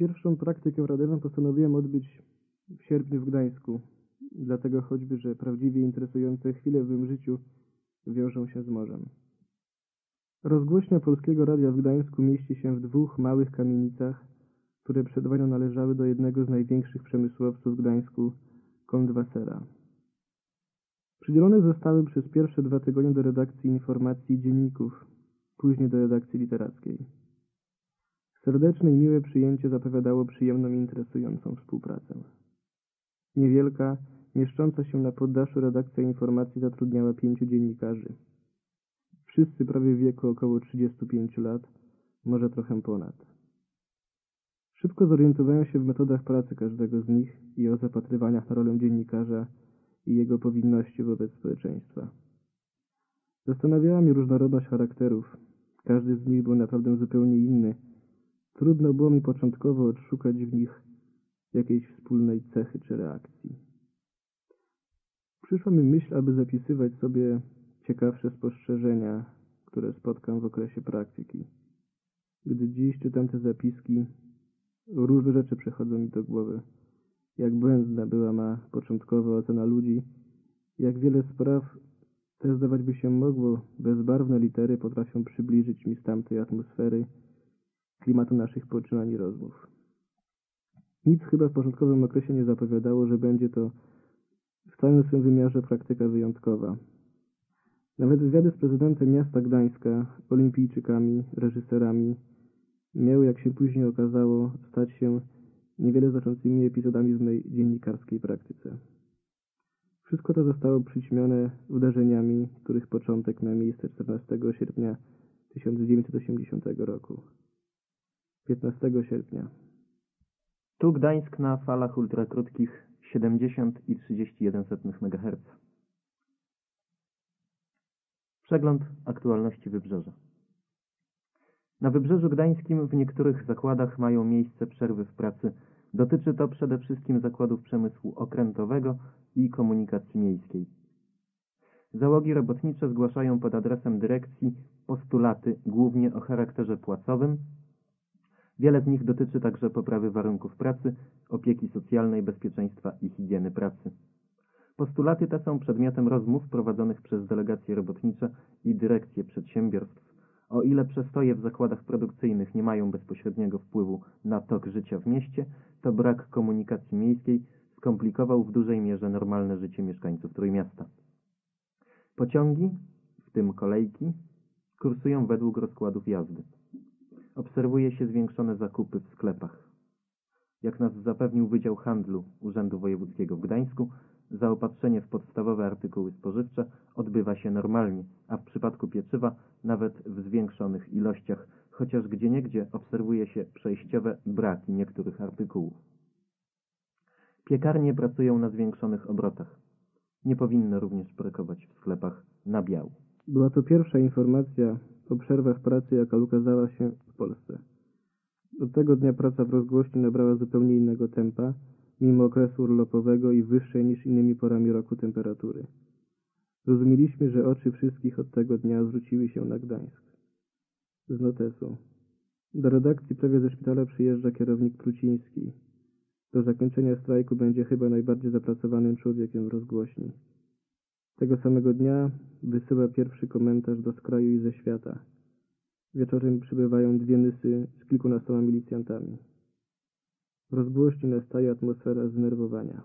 Pierwszą praktykę radiową postanowiłem odbyć w sierpniu w Gdańsku, dlatego choćby, że prawdziwie interesujące chwile w moim życiu wiążą się z morzem. Rozgłośnia Polskiego Radia w Gdańsku mieści się w dwóch małych kamienicach, które przed wojną należały do jednego z największych przemysłowców w Gdańsku, Kontwassera. Przydzielone zostały przez pierwsze 2 tygodnie do redakcji informacji i dzienników, później do redakcji literackiej. Serdeczne i miłe przyjęcie zapowiadało przyjemną i interesującą współpracę. Niewielka, mieszcząca się na poddaszu redakcja informacji zatrudniała 5 dziennikarzy. Wszyscy prawie w wieku około 35 lat, może trochę ponad. Szybko zorientowałem się w metodach pracy każdego z nich i o zapatrywaniach na rolę dziennikarza i jego powinności wobec społeczeństwa. Zastanawiała mnie różnorodność charakterów. Każdy z nich był naprawdę zupełnie inny. Trudno było mi początkowo odszukać w nich jakiejś wspólnej cechy czy reakcji. Przyszła mi myśl, aby zapisywać sobie ciekawsze spostrzeżenia, które spotkam w okresie praktyki. Gdy dziś czytam te zapiski, różne rzeczy przychodzą mi do głowy. Jak błędna była ma początkowa ocena ludzi, jak wiele spraw, te zdawać by się mogło, bezbarwne litery potrafią przybliżyć mi z tamtej atmosfery, klimatu naszych poczynań i rozmów. Nic chyba w początkowym okresie nie zapowiadało, że będzie to w całym swym wymiarze praktyka wyjątkowa. Nawet wywiady z prezydentem miasta Gdańska, olimpijczykami, reżyserami miały, jak się później okazało, stać się niewiele znaczącymi epizodami w mej dziennikarskiej praktyce. Wszystko to zostało przyćmione wydarzeniami, których początek miał miejsce 14 sierpnia 1980 roku. 15 sierpnia. Tu Gdańsk na falach ultrakrótkich 70,31 MHz. Przegląd aktualności Wybrzeża. Na Wybrzeżu Gdańskim w niektórych zakładach mają miejsce przerwy w pracy. Dotyczy to przede wszystkim zakładów przemysłu okrętowego i komunikacji miejskiej. Załogi robotnicze zgłaszają pod adresem dyrekcji postulaty głównie o charakterze płacowym. Wiele z nich dotyczy także poprawy warunków pracy, opieki socjalnej, bezpieczeństwa i higieny pracy. Postulaty te są przedmiotem rozmów prowadzonych przez delegacje robotnicze i dyrekcje przedsiębiorstw. O ile przestoje w zakładach produkcyjnych nie mają bezpośredniego wpływu na tok życia w mieście, to brak komunikacji miejskiej skomplikował w dużej mierze normalne życie mieszkańców Trójmiasta. Pociągi, w tym kolejki, kursują według rozkładów jazdy. Obserwuje się zwiększone zakupy w sklepach. Jak nas zapewnił Wydział Handlu Urzędu Wojewódzkiego w Gdańsku, zaopatrzenie w podstawowe artykuły spożywcze odbywa się normalnie, a w przypadku pieczywa nawet w zwiększonych ilościach, chociaż gdzieniegdzie obserwuje się przejściowe braki niektórych artykułów. Piekarnie pracują na zwiększonych obrotach. Nie powinno również brakować w sklepach nabiału. Była to pierwsza informacja o przerwach pracy, jaka ukazała się w Polsce. Od tego dnia praca w rozgłośni nabrała zupełnie innego tempa, mimo okresu urlopowego i wyższej niż innymi porami roku temperatury. Rozumieliśmy, że oczy wszystkich od tego dnia zwróciły się na Gdańsk. Z notesu. Do redakcji prawie ze szpitala przyjeżdża kierownik Pruciński. Do zakończenia strajku będzie chyba najbardziej zapracowanym człowiekiem w rozgłośni. Tego samego dnia wysyła pierwszy komentarz do Skraju i ze świata. Wieczorem przybywają 2 nysy z kilkunastoma milicjantami. W rozgłośni nastaje atmosfera zdenerwowania.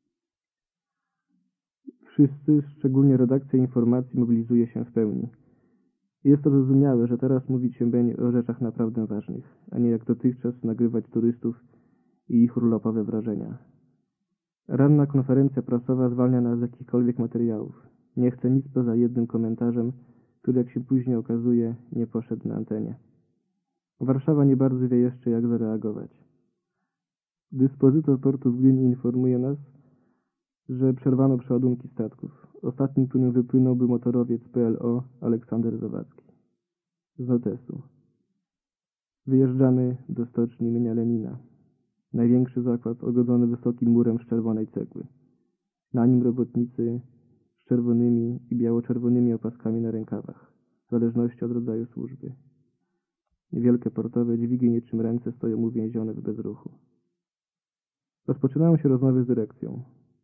Wszyscy, szczególnie redakcja informacji, mobilizuje się w pełni. Jest to zrozumiałe, że teraz mówić się będzie o rzeczach naprawdę ważnych, a nie jak dotychczas nagrywać turystów i ich urlopowe wrażenia. Ranna konferencja prasowa zwalnia nas z jakichkolwiek materiałów. Nie chcę nic poza jednym komentarzem, który, jak się później okazuje, nie poszedł na antenie. Warszawa nie bardzo wie jeszcze, jak zareagować. Dyspozytor portu w Gdyni informuje nas, że przerwano przeładunki statków. Ostatnim, którym wypłynął, był motorowiec PLO Aleksander Zawadzki. Z notesu. Wyjeżdżamy do stoczni imienia Lenina. Największy zakład ogodzony wysokim murem z czerwonej cegły. Na nim robotnicy z czerwonymi i biało-czerwonymi opaskami na rękawach, w zależności od rodzaju służby. Wielkie portowe dźwigi niczym ręce stoją uwięzione w bezruchu. Rozpoczynają się rozmowy z dyrekcją.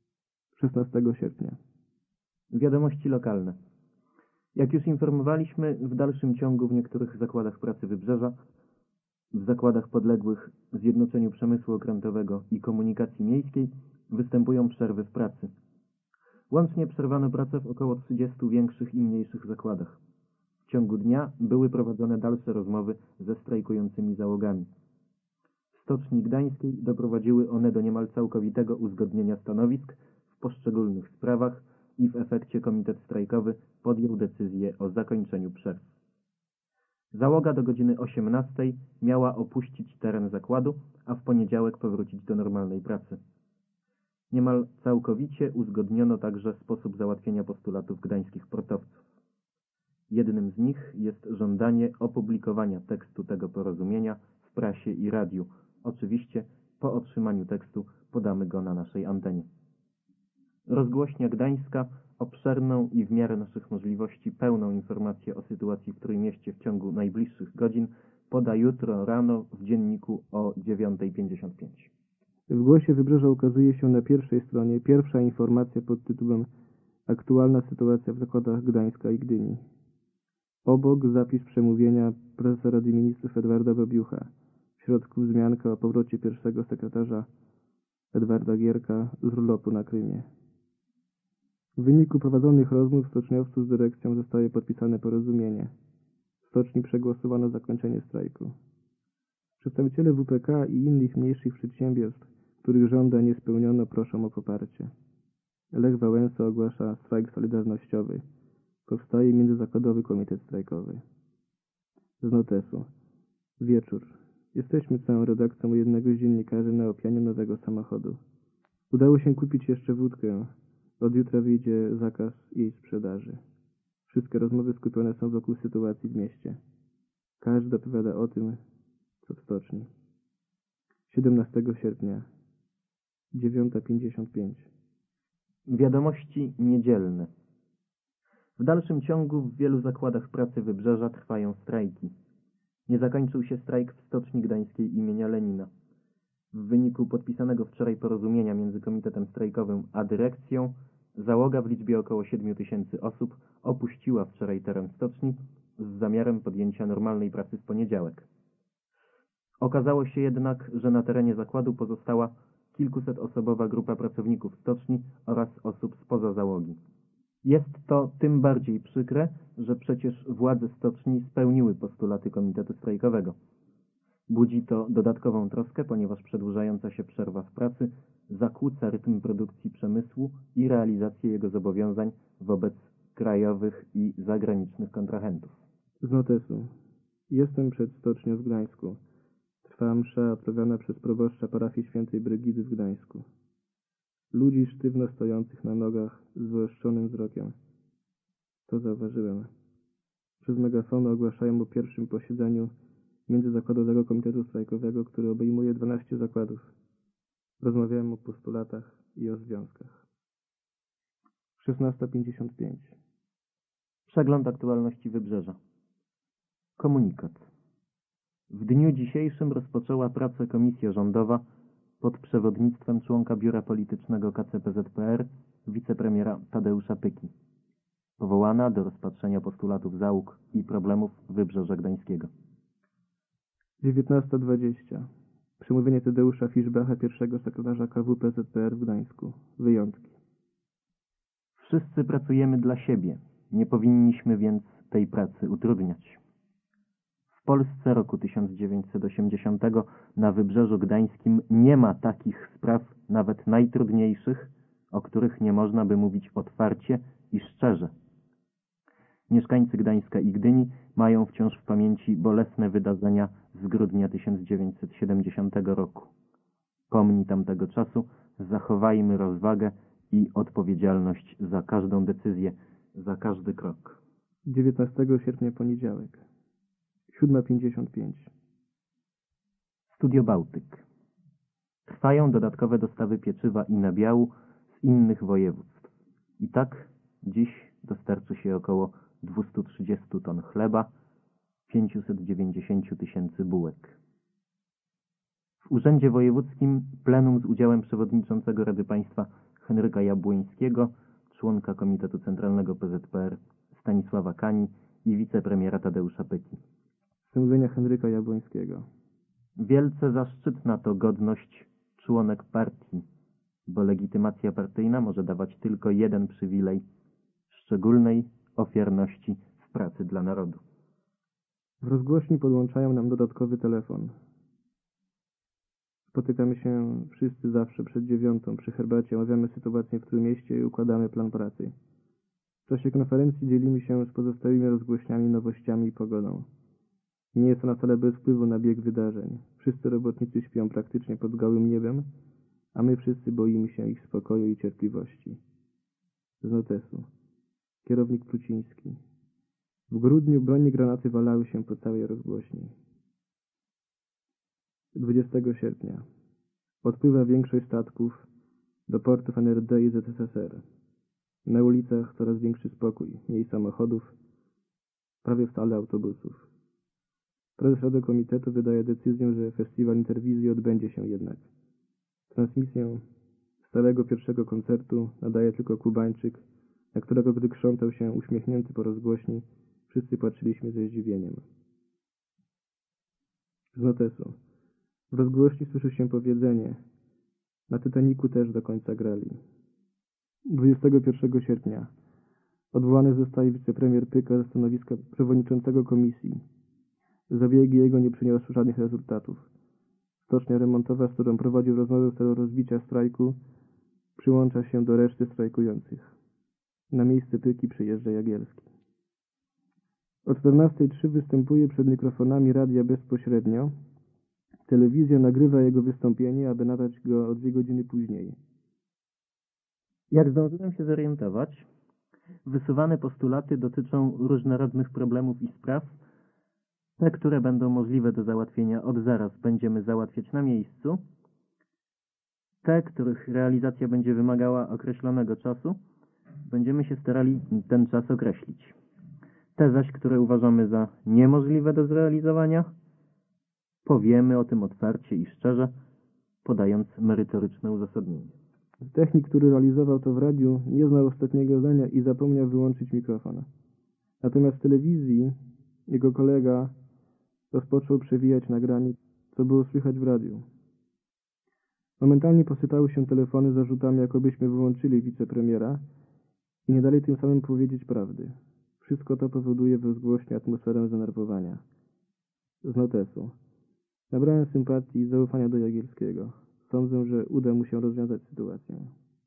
16 sierpnia. Wiadomości lokalne. Jak już informowaliśmy, w dalszym ciągu w niektórych zakładach pracy Wybrzeża, w zakładach podległych Zjednoczeniu Przemysłu Okrętowego i Komunikacji Miejskiej występują przerwy w pracy. Łącznie przerwano pracę w około 30 większych i mniejszych zakładach. W ciągu dnia były prowadzone dalsze rozmowy ze strajkującymi załogami. W Stoczni Gdańskiej doprowadziły one do niemal całkowitego uzgodnienia stanowisk w poszczególnych sprawach i w efekcie komitet strajkowy podjął decyzję o zakończeniu przerw. Załoga do godziny 18 miała opuścić teren zakładu, a w poniedziałek powrócić do normalnej pracy. Niemal całkowicie uzgodniono także sposób załatwienia postulatów gdańskich portowców. Jednym z nich jest żądanie opublikowania tekstu tego porozumienia w prasie i radiu. Oczywiście po otrzymaniu tekstu podamy go na naszej antenie. Rozgłośnia Gdańska obszerną i w miarę naszych możliwości pełną informację o sytuacji w Trójmieście w ciągu najbliższych godzin poda jutro rano w dzienniku o 9:55. W Głosie Wybrzeża ukazuje się na pierwszej stronie pierwsza informacja pod tytułem Aktualna sytuacja w zakładach Gdańska i Gdyni. Obok zapis przemówienia prezesa Rady Ministrów Edwarda Babiucha. W środku wzmianka o powrocie pierwszego sekretarza Edwarda Gierka z urlopu na Krymie. W wyniku prowadzonych rozmów stoczniowców z dyrekcją zostaje podpisane porozumienie. W stoczni przegłosowano zakończenie strajku. Przedstawiciele WPK i innych mniejszych przedsiębiorstw, których żądań nie spełniono, proszą o poparcie. Lech Wałęsa ogłasza strajk solidarnościowy. Powstaje międzyzakładowy komitet strajkowy. Z notesu. Wieczór. Jesteśmy całą redakcją u jednego z dziennikarzy na opianiu nowego samochodu. Udało się kupić jeszcze wódkę. Od jutra wyjdzie zakaz jej sprzedaży. Wszystkie rozmowy skupione są wokół sytuacji w mieście. Każdy opowiada o tym, co w stoczni. 17 sierpnia. 9:55. Wiadomości niedzielne. W dalszym ciągu w wielu zakładach pracy Wybrzeża trwają strajki. Nie zakończył się strajk w Stoczni Gdańskiej imienia Lenina. W wyniku podpisanego wczoraj porozumienia między komitetem strajkowym a dyrekcją, załoga w liczbie około 7000 osób opuściła wczoraj teren stoczni z zamiarem podjęcia normalnej pracy w poniedziałek. Okazało się jednak, że na terenie zakładu pozostała kilkusetosobowa grupa pracowników stoczni oraz osób spoza załogi. Jest to tym bardziej przykre, że przecież władze stoczni spełniły postulaty komitetu strajkowego. Budzi to dodatkową troskę, ponieważ przedłużająca się przerwa w pracy zakłóca rytm produkcji przemysłu i realizację jego zobowiązań wobec krajowych i zagranicznych kontrahentów. Z notesu. Jestem przed stocznią w Gdańsku. Trwa msza odprawiana przez proboszcza parafii świętej Brygidy w Gdańsku. Ludzi sztywno stojących na nogach z wyostrzonym wzrokiem. To zauważyłem. Przez megafony ogłaszają o pierwszym posiedzeniu Międzyzakładowego Komitetu Strajkowego, który obejmuje 12 zakładów. Rozmawiałem o postulatach i o związkach. 16:55. Przegląd aktualności Wybrzeża. Komunikat. W dniu dzisiejszym rozpoczęła pracę komisja rządowa pod przewodnictwem członka Biura Politycznego KCPZPR, wicepremiera Tadeusza Pyki, powołana do rozpatrzenia postulatów załóg i problemów Wybrzeża Gdańskiego. 19:20. Przemówienie Tadeusza Fiszbacha, pierwszego sekretarza KWPZPR w Gdańsku. Wyjątki. Wszyscy pracujemy dla siebie, nie powinniśmy więc tej pracy utrudniać. W Polsce roku 1980 na Wybrzeżu Gdańskim nie ma takich spraw, nawet najtrudniejszych, o których nie można by mówić otwarcie i szczerze. Mieszkańcy Gdańska i Gdyni mają wciąż w pamięci bolesne wydarzenia z grudnia 1970 roku. Pomni tamtego czasu, zachowajmy rozwagę i odpowiedzialność za każdą decyzję, za każdy krok. 19 sierpnia, poniedziałek. 7:55. Studio Bałtyk. Trwają dodatkowe dostawy pieczywa i nabiału z innych województw. I tak dziś dostarczy się około 230 ton chleba, 590 tysięcy bułek. W Urzędzie Wojewódzkim plenum z udziałem przewodniczącego Rady Państwa Henryka Jabłońskiego, członka Komitetu Centralnego PZPR Stanisława Kani i wicepremiera Tadeusza Pyki. Stanowienia Henryka Jabłońskiego. Wielce zaszczytna to godność członek partii, bo legitymacja partyjna może dawać tylko jeden przywilej – szczególnej ofiarności w pracy dla narodu. W rozgłośni podłączają nam dodatkowy telefon. Spotykamy się wszyscy zawsze przed 9:00 przy herbacie, omawiamy sytuację w Trójmieście i układamy plan pracy. W czasie konferencji dzielimy się z pozostałymi rozgłośniami, nowościami i pogodą. Nie jest ona wcale bez wpływu na bieg wydarzeń. Wszyscy robotnicy śpią praktycznie pod gołym niebem, a my wszyscy boimy się ich spokoju i cierpliwości. Z notesu. Kierownik Pluciński. W grudniu broni i granaty walały się po całej rozgłośni. 20 sierpnia. Odpływa większość statków do portów NRD i ZSSR. Na ulicach coraz większy spokój, mniej samochodów, prawie wcale autobusów. Prezes Rady Komitetu wydaje decyzję, że festiwal Interwizji odbędzie się jednak. Transmisję stałego pierwszego koncertu nadaje tylko Kubańczyk, na którego gdy krzątał się uśmiechnięty po rozgłośni, wszyscy patrzyliśmy ze zdziwieniem. Z notesu. W rozgłośni słyszy się powiedzenie: na Titanicu też do końca grali. 21 sierpnia. Odwołany zostaje wicepremier Pyka ze stanowiska przewodniczącego komisji. Zabiegi jego nie przyniosły żadnych rezultatów. Stocznia remontowa, z którą prowadził rozmowy w celu rozbicia strajku, przyłącza się do reszty strajkujących. Na miejsce Pyki przyjeżdża Jagielski. O 14:03 występuje przed mikrofonami radia bezpośrednio. Telewizja nagrywa jego wystąpienie, aby nadać go o 2 godziny później. Jak zdążyłem się zorientować, wysuwane postulaty dotyczą różnorodnych problemów i spraw. Te, które będą możliwe do załatwienia od zaraz, będziemy załatwiać na miejscu. Te, których realizacja będzie wymagała określonego czasu, będziemy się starali ten czas określić. Te zaś, które uważamy za niemożliwe do zrealizowania, powiemy o tym otwarcie i szczerze, podając merytoryczne uzasadnienie. Technik, który realizował to w radiu, nie znał ostatniego zdania i zapomniał wyłączyć mikrofon. Natomiast w telewizji jego kolega rozpoczął przewijać nagranie, co było słychać w radiu. Momentalnie posypały się telefony z zarzutami, jakobyśmy wyłączyli wicepremiera i nie dali tym samym powiedzieć prawdy. Wszystko to powoduje w rozgłośni atmosferę zdenerwowania. Z notesu. Nabrałem sympatii i zaufania do Jagielskiego. Sądzę, że uda mu się rozwiązać sytuację.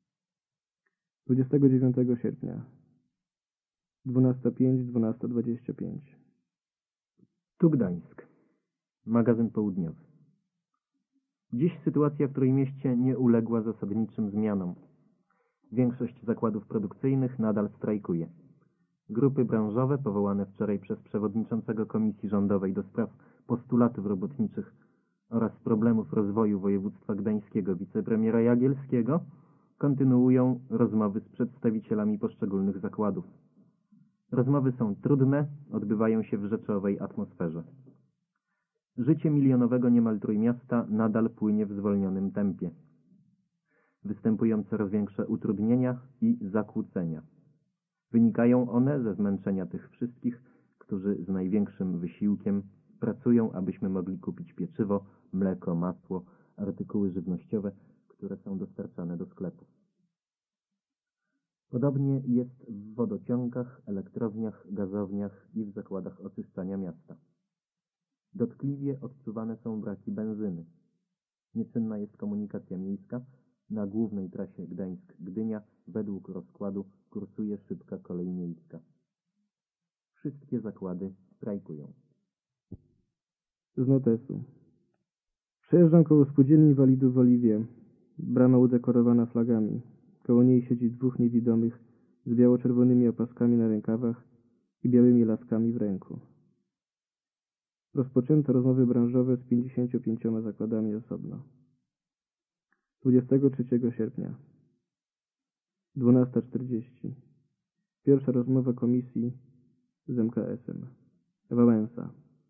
29 sierpnia. 12:05, 12:25. Tu Gdańsk. Magazyn południowy. Dziś sytuacja w Trójmieście nie uległa zasadniczym zmianom. Większość zakładów produkcyjnych nadal strajkuje. Grupy branżowe, powołane wczoraj przez przewodniczącego Komisji Rządowej do spraw postulatów robotniczych oraz problemów rozwoju województwa gdańskiego wicepremiera Jagielskiego, kontynuują rozmowy z przedstawicielami poszczególnych zakładów. Rozmowy są trudne, odbywają się w rzeczowej atmosferze. Życie milionowego niemal Trójmiasta nadal płynie w zwolnionym tempie. Występują coraz większe utrudnienia i zakłócenia. Wynikają one ze zmęczenia tych wszystkich, którzy z największym wysiłkiem pracują, abyśmy mogli kupić pieczywo, mleko, masło, artykuły żywnościowe, które są dostarczane do sklepów. Podobnie jest w wodociągach, elektrowniach, gazowniach i w zakładach oczyszczania miasta. Dotkliwie odczuwane są braki benzyny. Nieczynna jest komunikacja miejska. Na głównej trasie Gdańsk-Gdynia według rozkładu kursuje szybka kolej miejska. Wszystkie zakłady strajkują. Z notesu. Przejeżdżam koło spółdzielni inwalidów w Oliwie. Brama udekorowana flagami. Koło niej siedzi 2 niewidomych z biało-czerwonymi opaskami na rękawach i białymi laskami w ręku. Rozpoczęto rozmowy branżowe z 55 zakładami osobno. 23 sierpnia. 12:40. Pierwsza rozmowa komisji z MKS-em. Wałęsa.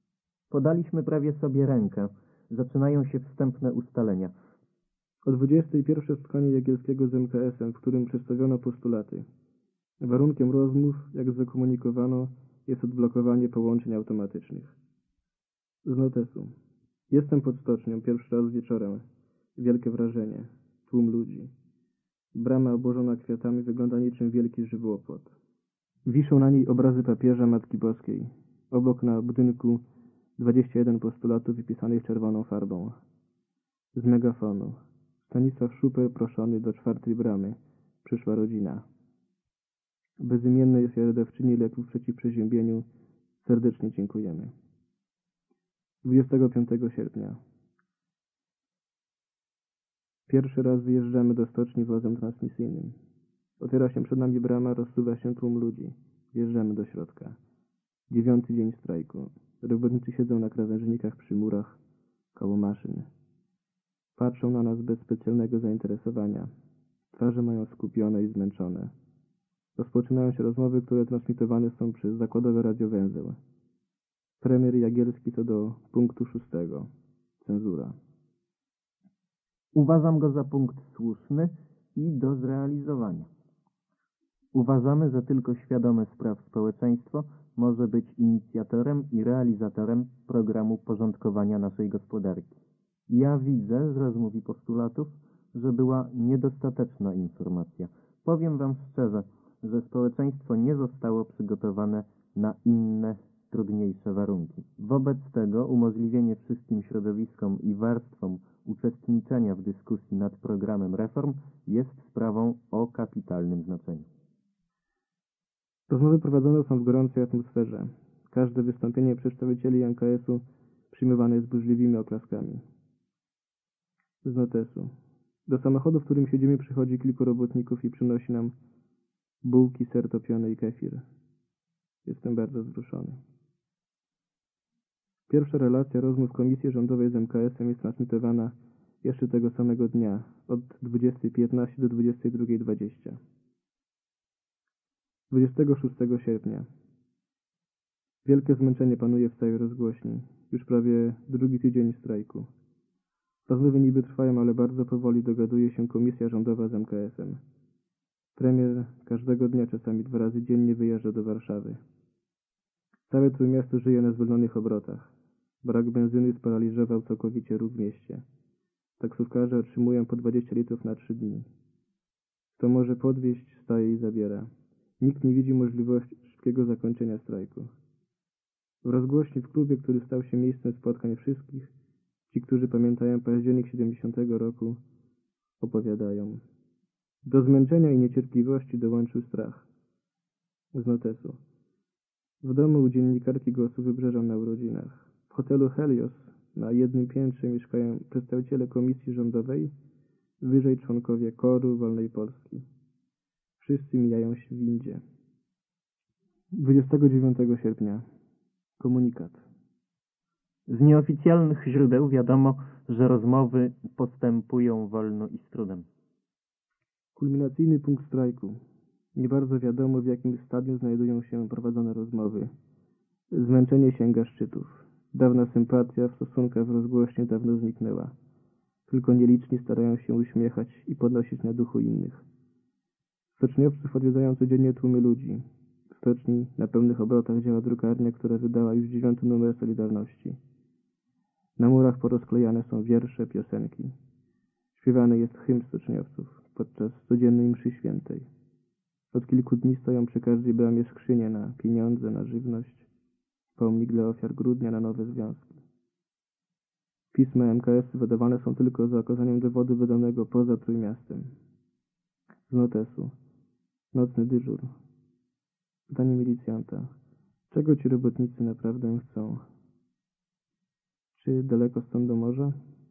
Podaliśmy prawie sobie rękę. Zaczynają się wstępne ustalenia. O 21 spotkanie Jagielskiego z MKS-em, w którym przedstawiono postulaty. Warunkiem rozmów, jak zakomunikowano, jest odblokowanie połączeń automatycznych. Z notesu. Jestem pod stocznią, pierwszy raz wieczorem. Wielkie wrażenie. Tłum ludzi. Brama obłożona kwiatami wygląda niczym wielki żywopłot. Wiszą na niej obrazy papieża, Matki Boskiej. Obok na budynku 21 postulatów wypisanych czerwoną farbą. Z megafonu. Stanisław Szuper proszony do 4. bramy. Przyszła rodzina. Bezimiennej dawczyni leków przeciw przeziębieniu serdecznie dziękujemy. 25 sierpnia. Pierwszy raz wyjeżdżamy do stoczni wozem transmisyjnym. Otwiera się przed nami brama, rozsuwa się tłum ludzi. Wjeżdżamy do środka. 9. dzień strajku. Robotnicy siedzą na krawężnikach przy murach, koło maszyn. Patrzą na nas bez specjalnego zainteresowania. Twarze mają skupione i zmęczone. Rozpoczynają się rozmowy, które transmitowane są przez zakładowy radiowęzeł. Premier Jagielski co do punktu 6. Cenzura. Uważam go za punkt słuszny i do zrealizowania. Uważamy, że tylko świadome spraw społeczeństwo może być inicjatorem i realizatorem programu porządkowania naszej gospodarki. Ja widzę z rozmów i postulatów, że była niedostateczna informacja. Powiem wam szczerze, że społeczeństwo nie zostało przygotowane na inne, trudniejsze warunki. Wobec tego umożliwienie wszystkim środowiskom i warstwom uczestniczenia w dyskusji nad programem reform jest sprawą o kapitalnym znaczeniu. Rozmowy prowadzone są w gorącej atmosferze. Każde wystąpienie przedstawicieli MKS-u przyjmowane jest burzliwymi oklaskami. Z notesu. Do samochodu, w którym siedzimy, przychodzi kilku robotników i przynosi nam bułki, ser topiony i kefir. Jestem bardzo wzruszony. Pierwsza relacja rozmów Komisji Rządowej z MKS-em jest transmitowana jeszcze tego samego dnia, od 20:15 do 22:20. 26 sierpnia. Wielkie zmęczenie panuje w całej rozgłośni. Już prawie drugi tydzień strajku. Rozmowy niby trwają, ale bardzo powoli dogaduje się Komisja Rządowa z MKS-em. Premier każdego dnia, czasami 2 razy dziennie wyjeżdża do Warszawy. Całe Trójmiasto żyje na zwolnionych obrotach. Brak benzyny sparaliżował całkowicie ruch w mieście. Taksówkarze otrzymują po 20 litrów na 3 dni. Kto może podwieźć, staje i zabiera. Nikt nie widzi możliwości szybkiego zakończenia strajku. W rozgłośni w klubie, który stał się miejscem spotkań wszystkich, ci, którzy pamiętają październik 70 roku, opowiadają. Do zmęczenia i niecierpliwości dołączył strach. Z notesu. W domu u dziennikarki Głosu Wybrzeża na urodzinach. W hotelu Helios na jednym piętrze mieszkają przedstawiciele Komisji Rządowej, wyżej członkowie KOR-u Wolnej Polski. Wszyscy mijają się w windzie. 29 sierpnia. Komunikat. Z nieoficjalnych źródeł wiadomo, że rozmowy postępują wolno i z trudem. Kulminacyjny punkt strajku. Nie bardzo wiadomo, w jakim stadium znajdują się prowadzone rozmowy. Zmęczenie sięga szczytów. Dawna sympatia w stosunkach w rozgłośnie dawno zniknęła. Tylko nieliczni starają się uśmiechać i podnosić na duchu innych. Stoczniowców odwiedzają codziennie tłumy ludzi. W stoczni na pełnych obrotach działa drukarnia, która wydała już 9. numer Solidarności. Na murach porozklejane są wiersze, piosenki. Śpiewany jest hymn stoczniowców podczas codziennej mszy świętej. Od kilku dni stoją przy każdej bramie skrzynie na pieniądze, na żywność, pomnik dla ofiar grudnia, na nowe związki. Pisma MKS wydawane są tylko za okazaniem dowodu wydanego poza Trójmiastem. Z notesu. Nocny dyżur. Pytanie milicjanta. Czego ci robotnicy naprawdę chcą? Czy daleko stąd do morza?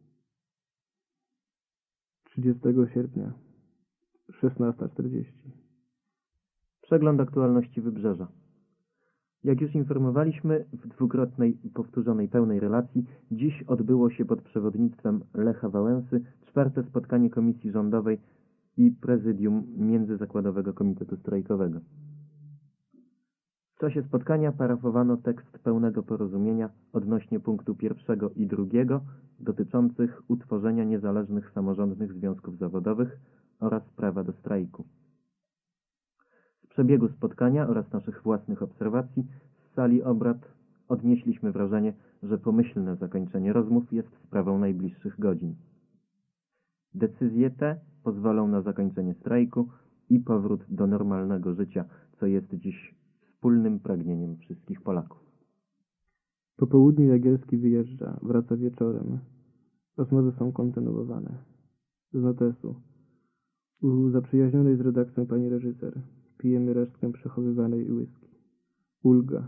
30 sierpnia. 16:40. Przegląd aktualności Wybrzeża. Jak już informowaliśmy w dwukrotnej powtórzonej pełnej relacji, dziś odbyło się pod przewodnictwem Lecha Wałęsy 4. spotkanie Komisji Rządowej i Prezydium Międzyzakładowego Komitetu Strajkowego. czasie spotkania parafowano tekst pełnego porozumienia odnośnie punktu 1 i 2 dotyczących utworzenia niezależnych samorządnych związków zawodowych oraz prawa do strajku. Z przebiegu spotkania oraz naszych własnych obserwacji z sali obrad odnieśliśmy wrażenie, że pomyślne zakończenie rozmów jest sprawą najbliższych godzin. Decyzje te pozwolą na zakończenie strajku i powrót do normalnego życia, co jest dziś wspólnym pragnieniem wszystkich Polaków. Po południu Jagielski wyjeżdża, wraca wieczorem. Rozmowy są kontynuowane. Z notesu. U zaprzyjaźnionej z redakcją pani reżyser. Pijemy resztkę przechowywanej whisky. Ulga.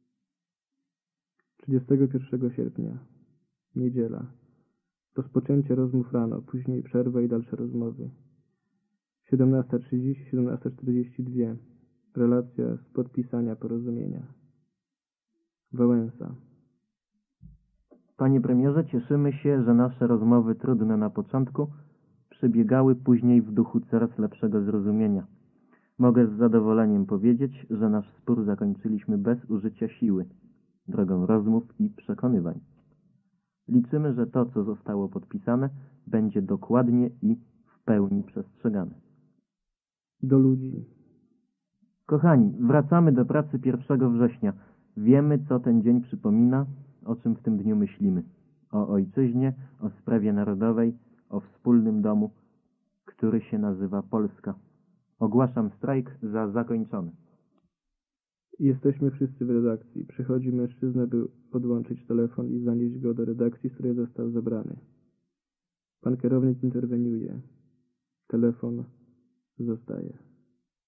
31 sierpnia. Niedziela. Rozpoczęcie rozmów rano, później przerwa i dalsze rozmowy. 17:30, 17:42. Relacja z podpisania porozumienia. Wałęsa. Panie premierze, cieszymy się, że nasze rozmowy trudne na początku przebiegały później w duchu coraz lepszego zrozumienia. Mogę z zadowoleniem powiedzieć, że nasz spór zakończyliśmy bez użycia siły, drogą rozmów i przekonywań. Liczymy, że to, co zostało podpisane, będzie dokładnie i w pełni przestrzegane. Do ludzi. Kochani, wracamy do pracy 1 września. Wiemy, co ten dzień przypomina, o czym w tym dniu myślimy. O ojczyźnie, o sprawie narodowej, o wspólnym domu, który się nazywa Polska. Ogłaszam strajk za zakończony. Jesteśmy wszyscy w redakcji. Przychodzi mężczyzna, by podłączyć telefon i zanieść go do redakcji, z której został zabrany. Pan kierownik interweniuje. Telefon zostaje.